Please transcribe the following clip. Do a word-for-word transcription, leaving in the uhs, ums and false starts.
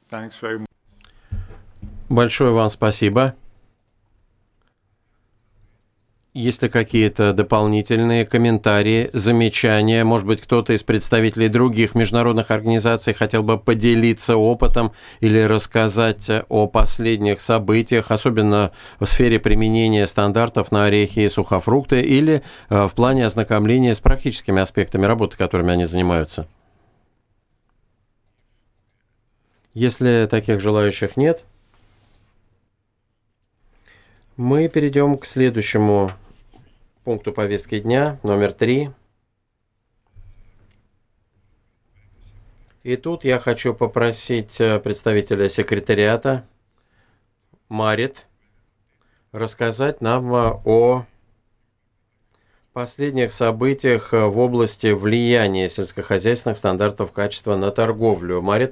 Thanks very much. Большое вам спасибо. Есть ли какие-то дополнительные комментарии, замечания? Может быть, кто-то из представителей других международных организаций хотел бы поделиться опытом или рассказать о последних событиях, особенно в сфере применения стандартов на орехи и сухофрукты, или э, в плане ознакомления с практическими аспектами работы, которыми они занимаются? Если таких желающих нет, мы перейдем к следующему пункту повестки дня, номер три. И тут я хочу попросить э, представителя секретариата Марит рассказать нам э, о последних событиях э, в области влияния сельскохозяйственных стандартов качества на торговлю. Марит?